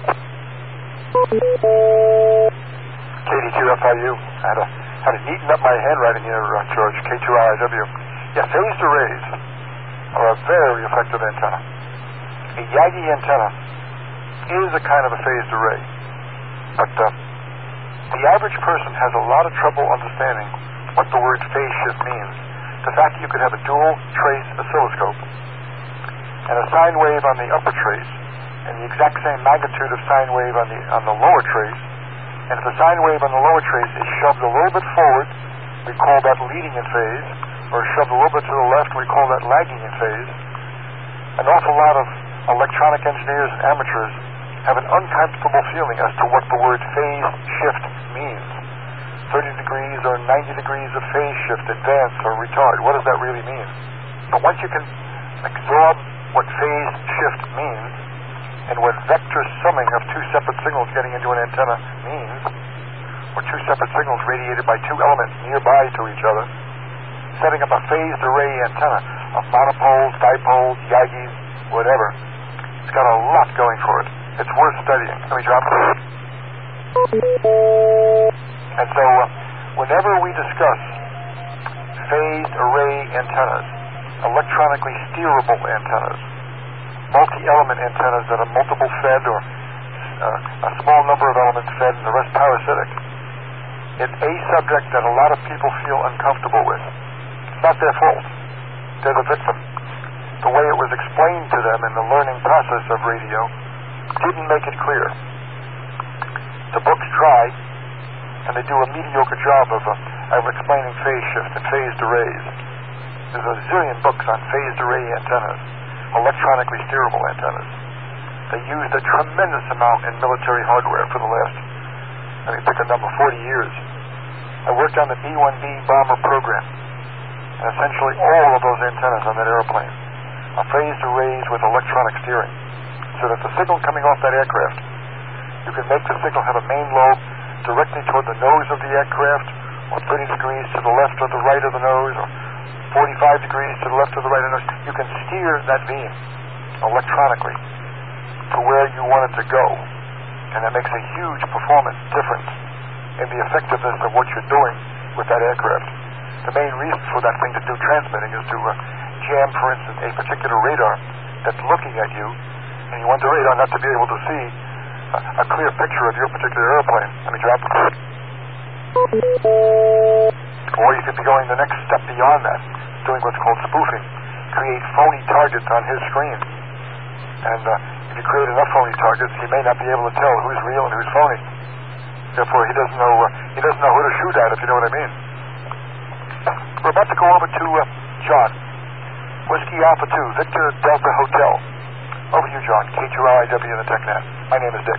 KD2 FIU. I had to neaten up my handwriting here, George. K2IW. Yeah, phased arrays are a very effective antenna. A Yagi antenna is a kind of a phased array, but the average person has a lot of trouble understanding what the word phase shift means. The fact that you could have a dual trace oscilloscope and a sine wave on the upper trace and the exact same magnitude of sine wave on the lower trace, and if the sine wave on the lower trace is shoved a little bit forward, we call that leading in phase, or shoved a little bit to the left, we call that lagging in phase. An awful lot of electronic engineers and amateurs have an uncomfortable feeling as to what the word phase shift means. 30 degrees or 90 degrees of phase shift advance or retard. What does that really mean? But once you can absorb what phase shift means and what vector summing of two separate signals getting into an antenna means, or two separate signals radiated by two elements nearby to each other, setting up a phased array antenna of monopoles, dipoles, Yagis, whatever, it's got a lot going for it. It's worth studying. Let me drop it. And so, whenever we discuss phased array antennas, electronically steerable antennas, multi-element antennas that are multiple fed or a small number of elements fed and the rest parasitic, it's a subject that a lot of people feel uncomfortable with. It's not their fault. They're the victim. The way it was explained to them in the learning process of radio didn't make it clear. The books try, and they do a mediocre job of explaining phase shift and phased arrays. There's a zillion books on phased array antennas, electronically steerable antennas. They used a tremendous amount in military hardware for the last, pick a number, 40 years. I worked on the B-1B bomber program, and essentially all of those antennas on that airplane are phased arrays with electronic steering, so that the signal coming off that aircraft, you can make the signal have a main lobe directly toward the nose of the aircraft, or 30 degrees to the left or the right of the nose, or 45 degrees to the left or the right of the nose. You can steer that beam electronically to where you want it to go, and that makes a huge performance difference in the effectiveness of what you're doing with that aircraft. The main reason for that thing to do transmitting is to jam, for instance, a particular radar that's looking at you, and you want the radar not to be able to see a clear picture of your particular airplane. Let me drop it. Or you could be going the next step beyond that, doing what's called spoofing. Create phony targets on his screen. And if you create enough phony targets, he may not be able to tell who's real and who's phony. Therefore, he doesn't know who to shoot at, if you know what I mean. We're about to go over to John. Whiskey Alpha 2, Victor Delta Hotel. Over to you, John. K2LIW in the TechNet. My name is Dick.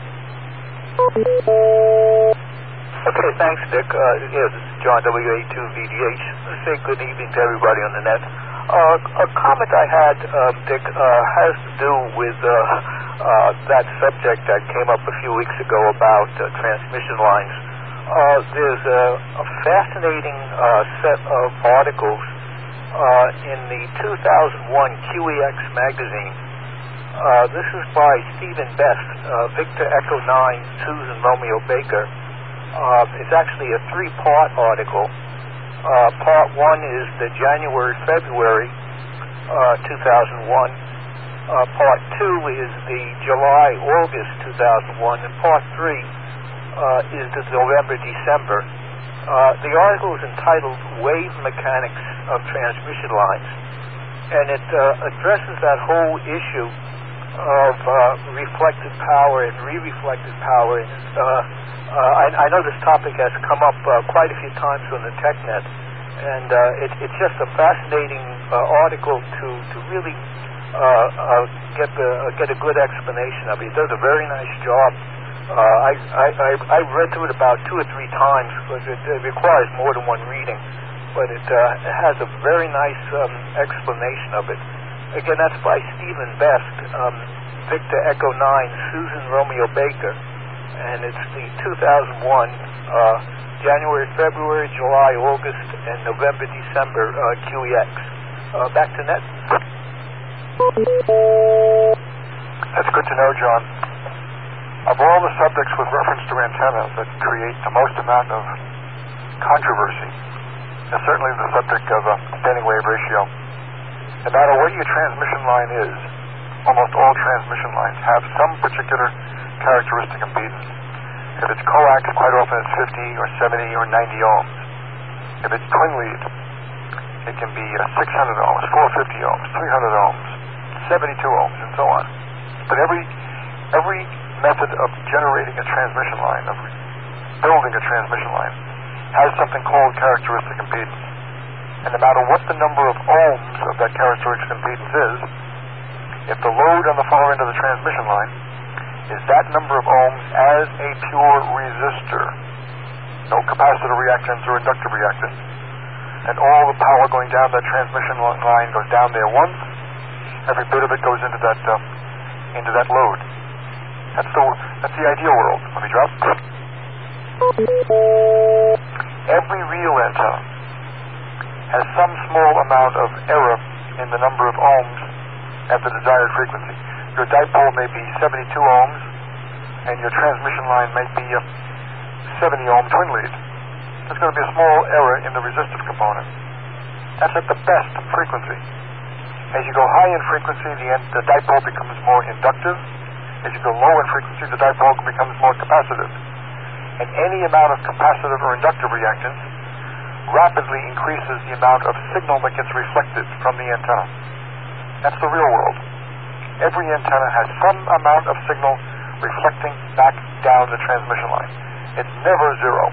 Okay, thanks, Dick. This is John, WA2VDH. Let's say good evening to everybody on the net. A comment I had, Dick, has to do with that subject that came up a few weeks ago about transmission lines. There's a fascinating set of articles in the 2001 QEX magazine. This is by Stephen Best, Victor Echo 9, Susan Romeo Baker. It's actually a three-part article. Part one is the January-February 2001. Part two is the July-August 2001. And part three is the November-December. The article is entitled Wave Mechanics of Transmission Lines, and it addresses that whole issue of reflected power and re-reflected power. I know this topic has come up quite a few times on the TechNet, and it's just a fascinating article to really get a good explanation of it. It does a very nice job. I read through it about 2 or 3 times because it requires more than one reading, but it has a very nice explanation of it. Again, that's by Stephen Best, Victor Echo 9, Susan Romeo Baker, and it's the 2001 January, February, July, August, and November, December QEX. Back to net. That's good to know, John. Of all the subjects with reference to antennas that create the most amount of controversy, is certainly the subject of standing wave ratio. No matter what your transmission line is, almost all transmission lines have some particular characteristic impedance. If it's coax, quite often it's 50 or 70 or 90 ohms. If it's twin lead, it can be 600 ohms, 450 ohms, 300 ohms, 72 ohms, and so on. But every method of generating a transmission line, of building a transmission line, has something called characteristic impedance. And no matter what the number of ohms of that characteristic impedance is, if the load on the far end of the transmission line is that number of ohms as a pure resistor, no capacitor reactance or inductive reactance, and all the power going down that transmission line goes down there once. Every bit of it goes into that load. That's the ideal world. Let me drop. Every real antenna has some small amount of error in the number of ohms at the desired frequency. Your dipole may be 72 ohms, and your transmission line may be a 70 ohm twin lead. There's going to be a small error in the resistive component. That's at the best frequency. As you go high in frequency, the dipole becomes more inductive. As you go low in frequency, the dipole becomes more capacitive. And any amount of capacitive or inductive reactance rapidly increases the amount of signal that gets reflected from the antenna. That's the real world. Every antenna has some amount of signal reflecting back down the transmission line. It's never zero,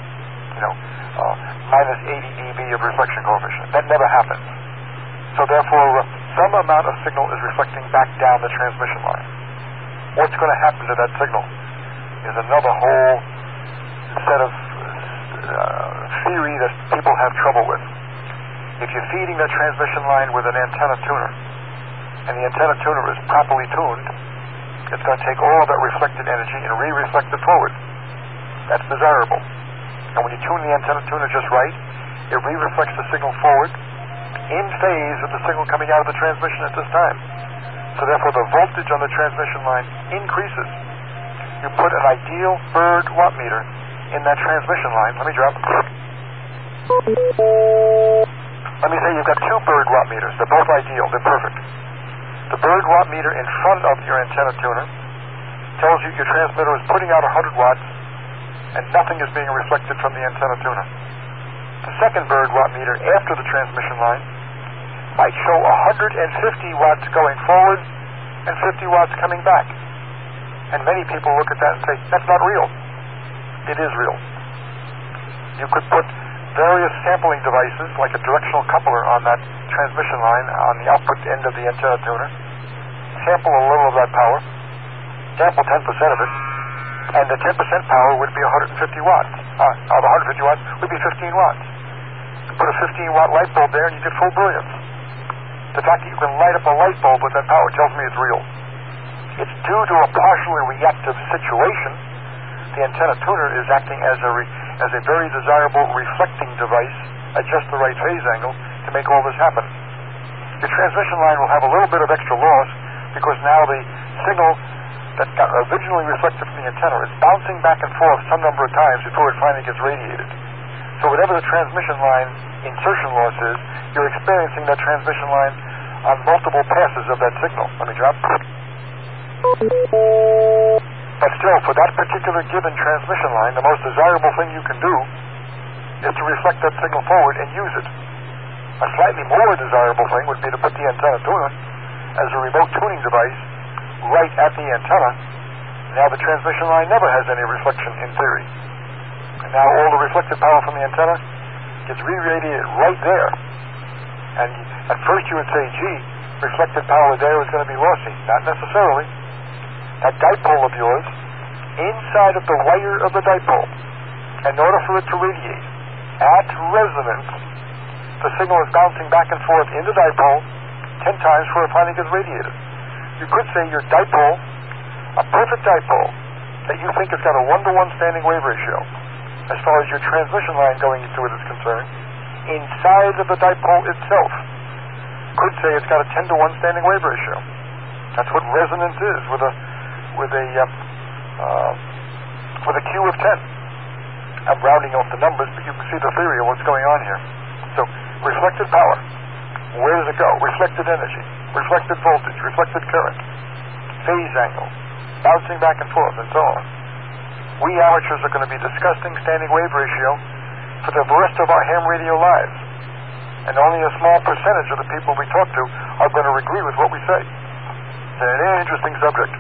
minus 80 dB of reflection coefficient. That never happens. So therefore, some amount of signal is reflecting back down the transmission line. What's going to happen to that signal is another whole set of theory that people have trouble with. If you're feeding that transmission line with an antenna tuner, and the antenna tuner is properly tuned, it's going to take all of that reflected energy and re-reflect it forward. That's desirable. And when you tune the antenna tuner just right, it re-reflects the signal forward in phase with the signal coming out of the transmission at this time. So therefore the voltage on the transmission line increases. You put an ideal Bird wattmeter in that transmission line. Let me drop. Let me say you've got two Bird wattmeters. They're both ideal. They're perfect. The Bird wattmeter in front of your antenna tuner tells you your transmitter is putting out 100 watts and nothing is being reflected from the antenna tuner. The second Bird wattmeter after the transmission line might show 150 watts going forward and 50 watts coming back. And many people look at that and say, that's not real. It is real. You could put various sampling devices, like a directional coupler on that transmission line on the output end of the antenna tuner, sample a little of that power, sample 10% of it, and the 10% power would be 150 watts. Of 150 watts would be 15 watts. You put a 15-watt light bulb there and you get full brilliance. The fact that you can light up a light bulb with that power tells me it's real. It's due to a partially reactive situation. The antenna tuner is acting as a very desirable reflecting device at just the right phase angle to make all this happen. Your transmission line will have a little bit of extra loss because now the signal that got originally reflected from the antenna is bouncing back and forth some number of times before it finally gets radiated. So whatever the transmission line insertion loss is, you're experiencing that transmission line on multiple passes of that signal. Let me drop. But still, for that particular given transmission line, the most desirable thing you can do is to reflect that signal forward and use it. A slightly more desirable thing would be to put the antenna tuner as a remote tuning device right at the antenna. Now the transmission line never has any reflection in theory. And now all the reflected power from the antenna gets re-radiated right there. And at first you would say, gee, reflected power there is going to be lossy. Not necessarily. That dipole of yours, inside of the wire of the dipole, in order for it to radiate, at resonance, the signal is bouncing back and forth in the dipole 10 times before it finally gets radiated. You could say your dipole, a perfect dipole, that you think has got a 1-to-1 standing wave ratio, as far as your transmission line going into it is concerned, inside of the dipole itself, could say it's got a 10-to-1 standing wave ratio. That's what resonance is with a Q of 10. I'm rounding off the numbers, but you can see the theory of what's going on here. So, reflected power, where does it go? Reflected energy, reflected voltage, reflected current, phase angle, bouncing back and forth, and so on. We amateurs are going to be discussing standing wave ratio for the rest of our ham radio lives. And only a small percentage of the people we talk to are going to agree with what we say. It's an interesting subject.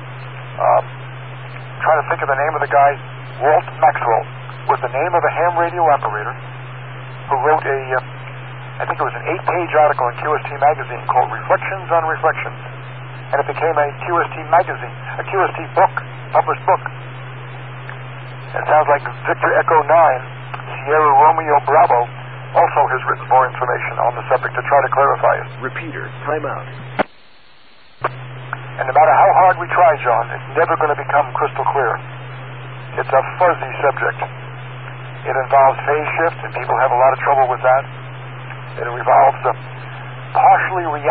Trying to think of the name of the guy. Walt Maxwell was the name of a ham radio operator who wrote I think it was an 8-page article in QST magazine called Reflections on Reflections. And it became a QST magazine, a QST book, published book. It sounds like Victor Echo 9 Sierra Romeo Bravo also has written more information on the subject to try to clarify it. Repeater, timeout. And no matter how hard we try, John, it's never going to become crystal clear. It's a fuzzy subject. It involves phase shift, and people have a lot of trouble with that. It involves partially